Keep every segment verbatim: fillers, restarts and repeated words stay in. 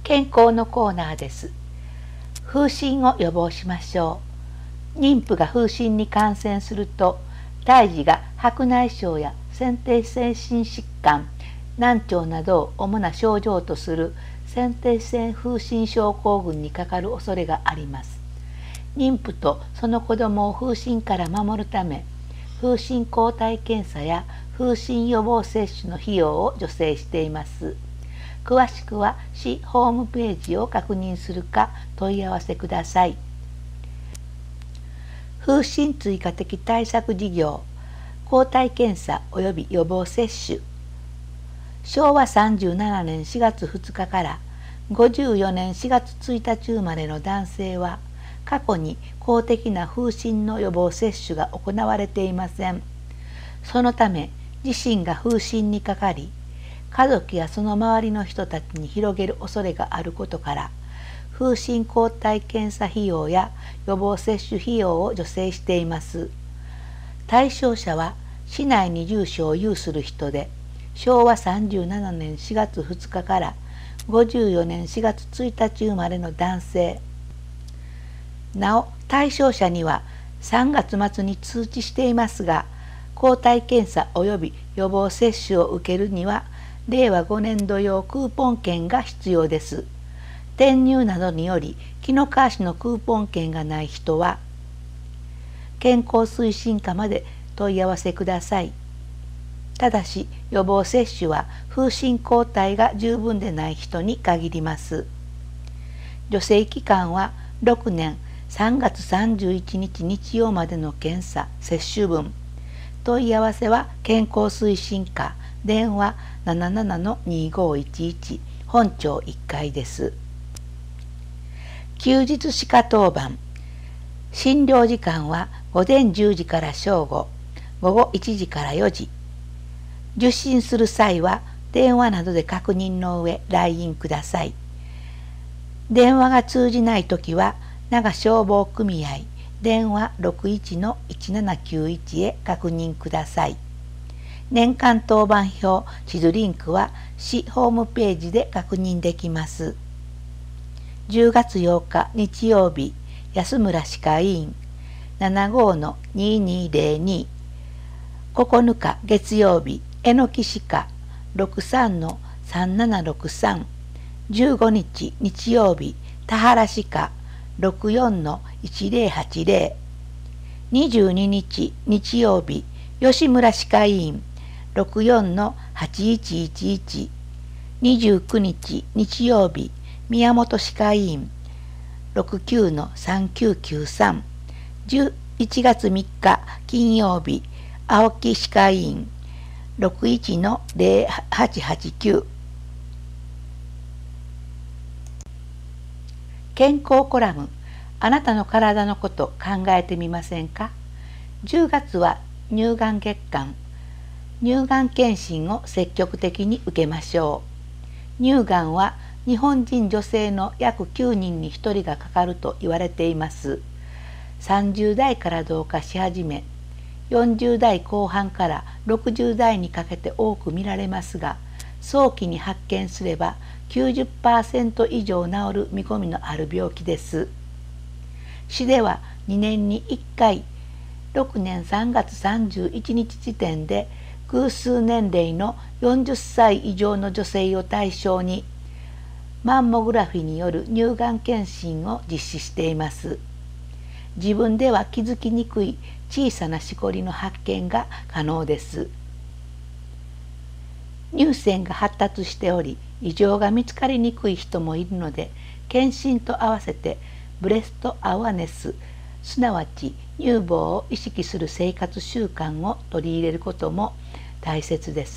健康のコーナーです。風疹を予防しましょう。妊婦が風疹に感染すると、胎児が白内障や先天性心疾患、難聴などを主な症状とする先天性風疹症候群にかかる恐れがあります。妊婦とその子どもを風疹から守るため、風疹抗体検査や風疹予防接種の費用を助成しています。詳しくは市ホームページを確認するか問い合わせください。風疹追加的対策事業、抗体検査及び予防接種。しょうわさんじゅうななねんしがつふつかからごじゅうよねんしがつついたち生まれの男性は、過去に公的な風疹の予防接種が行われていません。そのため自身が風疹にかかり、家族やその周りの人たちに広げる恐れがあることから、風疹抗体検査費用や予防接種費用を助成しています。対象者は市内に住所を有する人で、しょうわさんじゅうななねんしがつふつかからごじゅうよねんしがつついたち生まれの男性。なお、対象者にはさんがつまつに通知していますが、抗体検査及び予防接種を受けるには、れいわごねんど用クーポン券が必要です。転入などにより紀の川市のクーポン券がない人は、健康推進課まで問い合わせください。ただし、予防接種は風疹抗体が十分でない人に限ります。助成期間はろくねんさんがつさんじゅういちにち日曜までの検査・接種分。問い合わせは健康推進課、電話 ななななのにごいちいち 本庁いっかいです。休日歯科当番。診療時間はごぜんじゅうじから正午、ごごいちじからよじ。受診する際は電話などで確認の上 ライン ください。電話が通じないときは長消防組合電話 ろくいちのいちななきゅういち へ確認ください。年間当番表地図リンクは市ホームページで確認できます。じゅうがつようか日曜日、安村歯科医院 ななごのににぜろに。ここのか月曜日、えのき歯科 ろくさんのさんななろくさん。じゅうごにち日曜日、田原歯科 ろくよんのいちぜろはちぜろ。にじゅうににち日曜日、吉村歯科医院 ろくよんのはちいちいちいち。にじゅうくにち日曜日、宮本歯科医院 ろくきゅうのさんきゅうきゅうさん。じゅういちがつみっか金曜日、青木歯科医院 ろくいちのぜろはちはちきゅう。健康コラム、あなたの体のこと考えてみませんか。じゅうがつは乳がん月間。乳がん検診を積極的に受けましょう。乳がんは日本人女性の約きゅうにんにひとりがかかると言われています。さんじゅうだいから増加し始め、よんじゅうだいこう半からろくじゅうだいにかけて多く見られますが、早期に発見すれば きゅうじゅっパーセント 以上治る見込みのある病気です。市ではにねんにいっかい、ろくねんさんがつさんじゅういちにち時点で偶数年齢のよんじゅっさい以上の女性を対象にマンモグラフィによる乳がん検診を実施しています。自分では気づきにくい小さなしこりの発見が可能です。乳腺が発達しており異常が見つかりにくい人もいるので、検診と合わせてブレストアワネス、すなわち乳房を意識する生活習慣を取り入れることも大切です。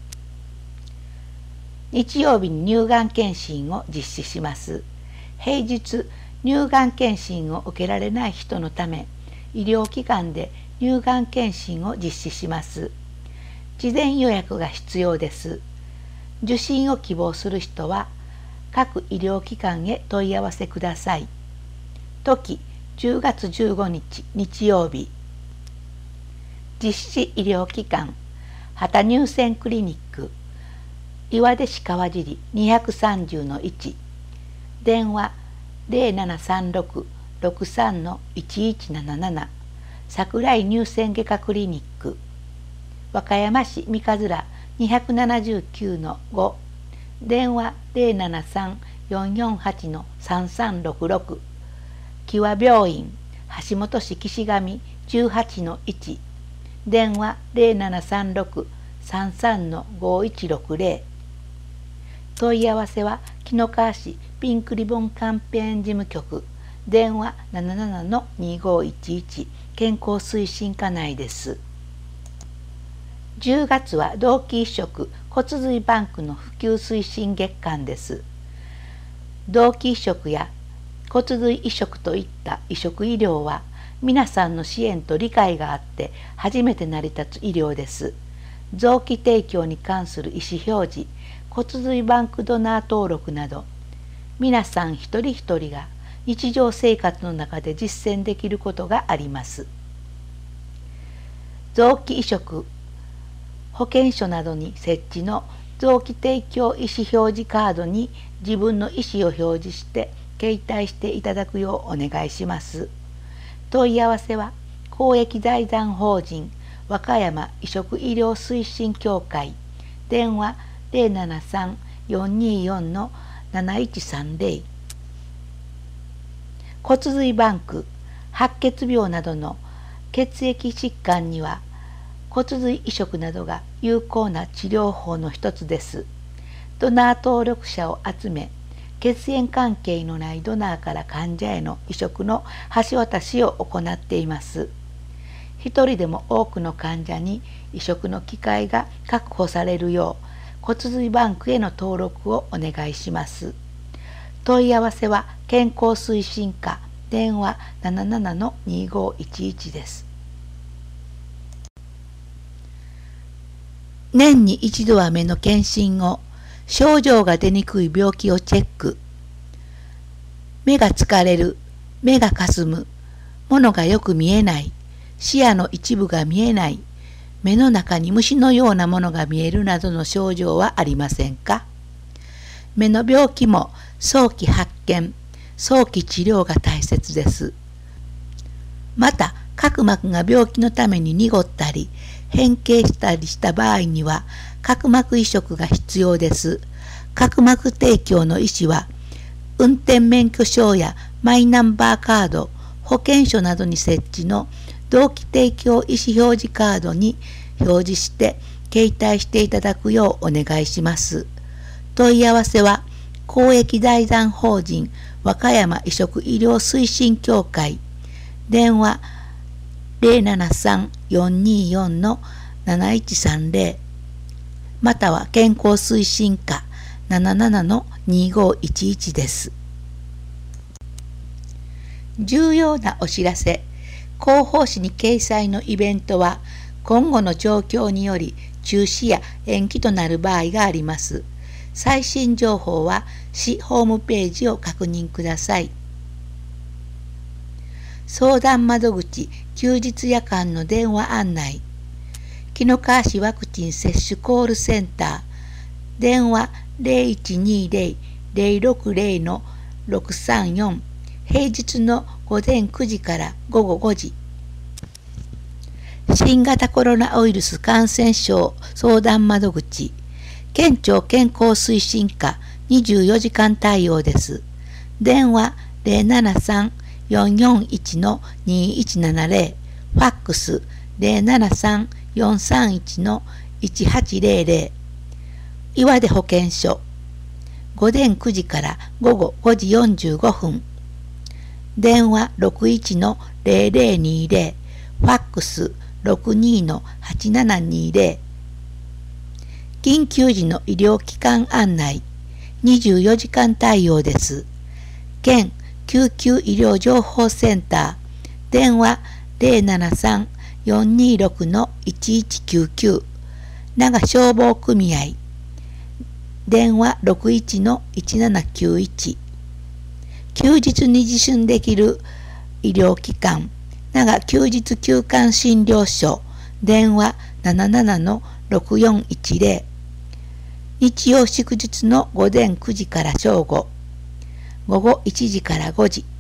日曜日に乳がん検診を実施します。平日、乳がん検診を受けられない人のため、医療機関で乳がん検診を実施します。事前予約が必要です。受診を希望する人は、各医療機関へ問い合わせください。時、じゅうがつじゅうごにち日曜日。実施医療機関、畑乳腺クリニック、岩出市川尻 にひゃくさんじゅうのいち。 電話 ゼロななさんろく ろくさん いちいちなななな 桜井乳腺外科クリニック、和歌山市三日面 にひゃくななじゅうきゅうのご、電話 ゼロななさん よんよんはち さんさんろくろく、きわ病院橋本市岸上 じゅうはちのいち、電話 ゼロななさんろく さんさんのごいちろくゼロ、問い合わせは紀の川市ピンクリボンキャンペーン事務局、電話 ななななのにごいちいち、健康推進課内です。じゅうがつは同期移植骨髄バンクの普及推進月間です。同期移植や骨髄移植といった移植医療は皆さんの支援と理解があって初めて成り立つ医療です。臓器提供に関する意思表示、骨髄バンクドナー登録など、皆さん一人一人が日常生活の中で実践できることがあります。臓器移植保険証などに設置の臓器提供意思表示カードに自分の意思を表示して携帯していただくようお願いします。問い合わせは公益財団法人和歌山移植医療推進協会、電話 ゼロななさん よんによん のなないちさんゼロ、骨髄バンク、白血病などの血液疾患には骨髄移植などが有効な治療法の一つです。ドナー登録者を集め、血縁関係のないドナーから患者への移植の橋渡しを行っています。一人でも多くの患者に移植の機会が確保されるよう骨髄バンクへの登録をお願いします。問い合わせは健康推進課、電話 ななななのにごいちいち です。年に一度は目の検診を、症状が出にくい病気をチェック。目が疲れる、目がかすむ、物がよく見えない、視野の一部が見えない、目の中に虫のようなものが見えるなどの症状はありませんか？目の病気も早期発見、早期治療が大切です。また、角膜が病気のために濁ったり、変形したりした場合には、角膜移植が必要です。角膜提供の医師は、運転免許証やマイナンバーカード、保険証などに設置の臓器提供意思表示カードに表示して携帯していただくようお願いします。問い合わせは公益財団法人和歌山移植医療推進協会、電話 ゼロななさん よんによん のなないちさんゼロ、または健康推進課 ななななのにごいちいち です。重要なお知らせ。広報誌に掲載のイベントは今後の状況により中止や延期となる場合があります。最新情報は市ホームページを確認ください。相談窓口休日夜間の電話案内。紀の川市ワクチン接種コールセンター、電話 ゼロいちにゼロ ゼロろくゼロ のろくさんよん、平日の午前くじから午後ごじ。新型コロナウイルス感染症相談窓口、県庁健康推進課にじゅうよじかん対応です。電話 ゼロななさん よんよんいち のにいちななゼロ、ファックス ゼロななさん よんさんいち のいちはちゼロゼロ、岩出保健所、午前くじから午後ごじよんじゅうごふん、電話ろくいちのゼロゼロにゼロ、ファックスろくにのはちななにゼロ、緊急時の医療機関案内、にじゅうよじかん対応です。県救急医療情報センター、電話ゼロななさん よんにろく のいちいちきゅうきゅう、長消防組合、電話ろくいちのいちななきゅういち、休日に受診できる医療機関、長休日休館診療所、電話ななななのろくよんいちゼロ、日曜祝日の午前くじから正午、 午後いちじからごじ。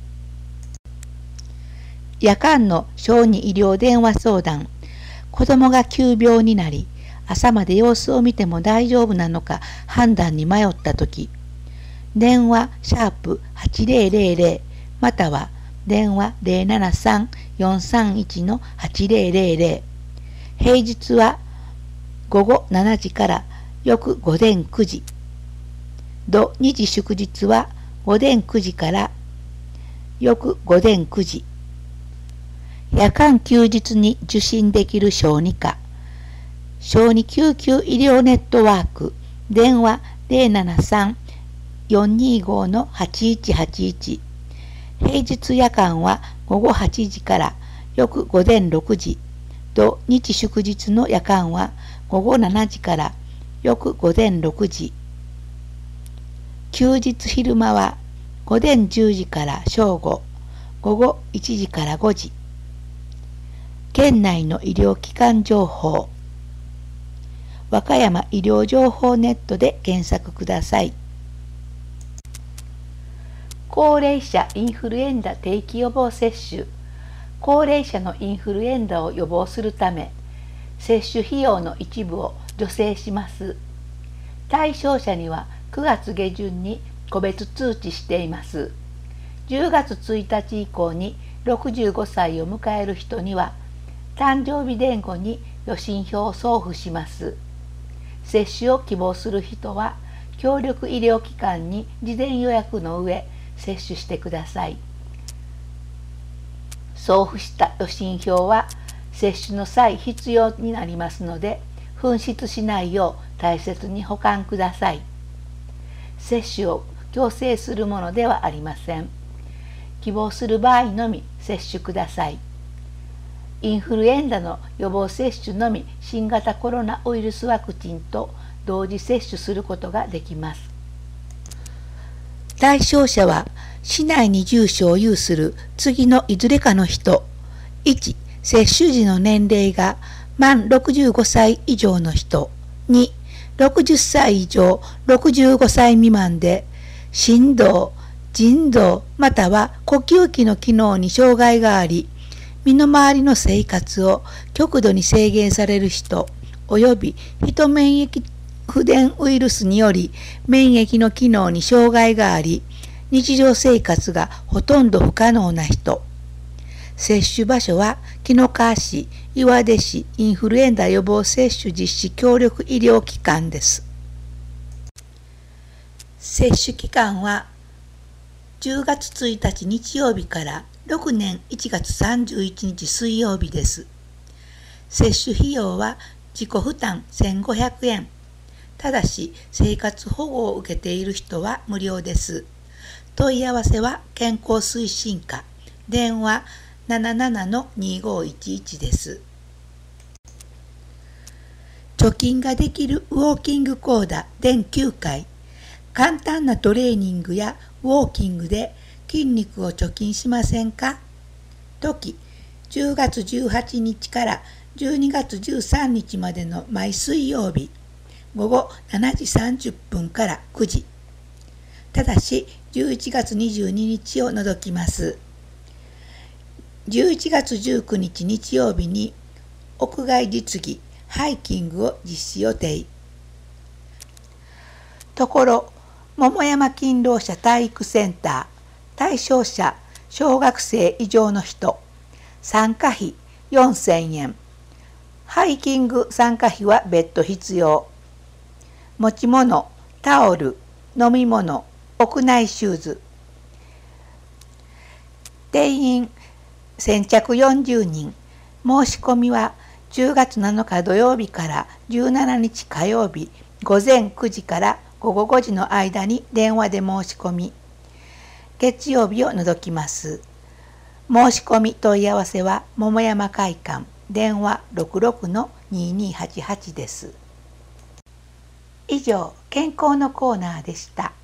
夜間の小児医療電話相談。子どもが急病になり、朝まで様子を見ても大丈夫なのか判断に迷ったとき、電話シャープはちぜろぜろぜろまたは電話 ゼロななさんよんさんいちのはちぜろぜろぜろ。平日は午後しちじから翌午前くじ。土日祝日は午前くじから翌午前くじ。夜間休日に受診できる小児科。小児救急医療ネットワーク。電話 ゼロななさんよんにごのはちいちはちいち。平日夜間は午後はちじから翌午前ろくじ。土日祝日の夜間は午後しちじから翌午前ろくじ。休日昼間は午前じゅうじから正午、午後いちじからごじ。県内の医療機関情報。和歌山医療情報ネットで検索ください。高齢者インフルエンザ定期予防接種。高齢者のインフルエンザを予防するため、接種費用の一部を助成します。対象者にはくがつ下旬に個別通知しています。じゅうがつついたち以降にろくじゅうごさいを迎える人には、誕生日前後に予診票を送付します。接種を希望する人は、協力医療機関に事前予約の上、接種してください。送付した予診票は接種の際必要になりますので、紛失しないよう大切に保管ください。接種を強制するものではありません。希望する場合のみ接種ください。インフルエンザの予防接種のみ新型コロナウイルスワクチンと同時接種することができます。対象者は、市内に住所を有する次のいずれかの人。いち、接種時の年齢が満ろくじゅうごさい以上の人。に、ろくじゅっさい以上ろくじゅうごさい未満で、心臓、腎臓または呼吸器の機能に障害があり、身の回りの生活を極度に制限される人、およびヒ免疫不全ウイルスにより免疫の機能に障害があり、日常生活がほとんど不可能な人。接種場所は紀の川市、岩出市インフルエンザ予防接種実施協力医療機関です。接種期間はじゅうがつついたち日曜日からろくねんいちがつさんじゅういちにち水曜日です。接種費用は自己負担せんごひゃくえん。ただし生活保護を受けている人は無料です。問い合わせは健康推進課、電話 ななななのにごいちいち です。貯金ができるウォーキング講座だいきゅうかい。簡単なトレーニングやウォーキングで筋肉を貯金しませんか？時、じゅうがつじゅうはちにちからじゅうにがつじゅうさんにちまでの毎水曜日、ごごしちじさんじゅっぷんからくじ。ただしじゅういちがつにじゅうににちを除きます。じゅういちがつじゅうくにち日曜日に屋外実技ハイキングを実施予定。ところ、桃山勤労者体育センター、対象者小学生以上の人、参加費よんせんえん。ハイキング参加費は別途必要。持ち物、タオル、飲み物、屋内シューズ。定員先着よんじゅうにん。申し込みはじゅうがつなのか土曜日からじゅうしちにち火曜日ごぜんくじからごごごじの間に電話で申し込み、月曜日を除きます。申し込み問い合わせは桃山会館、電話 ろくろくのににはちはち です。以上、健康のコーナーでした。